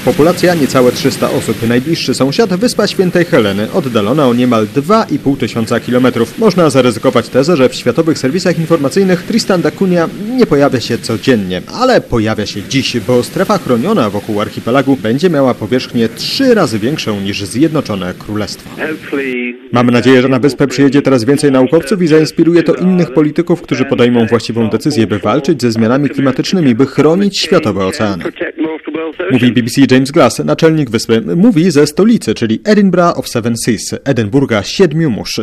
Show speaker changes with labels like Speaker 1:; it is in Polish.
Speaker 1: populacja niecałe 300 osób. Najbliższy sąsiad Wyspa Świętej Heleny, oddalona o niemal 2500 kilometrów. Można zaryzykować tezę, że w światowych serwisach informacyjnych Tristan da Cunha nie pojawia się codziennie, ale pojawia się dziś, bo strefa chroniona wokół archipelagu będzie miała powierzchnię 3 razy większą niż Zjednoczone Królestwo. Mamy nadzieję, że na wyspę przyjedzie teraz więcej naukowców i zainspiruje to innych polityków, którzy podejmą właściwą decyzję, by walczyć ze zmianami klimatycznymi, by chronić światowe oceany. Mówi BBC James Glass, naczelnik wyspy. Mówi ze stolicy, czyli Edinburgh of Seven Seas, Edynburga 7 mórz.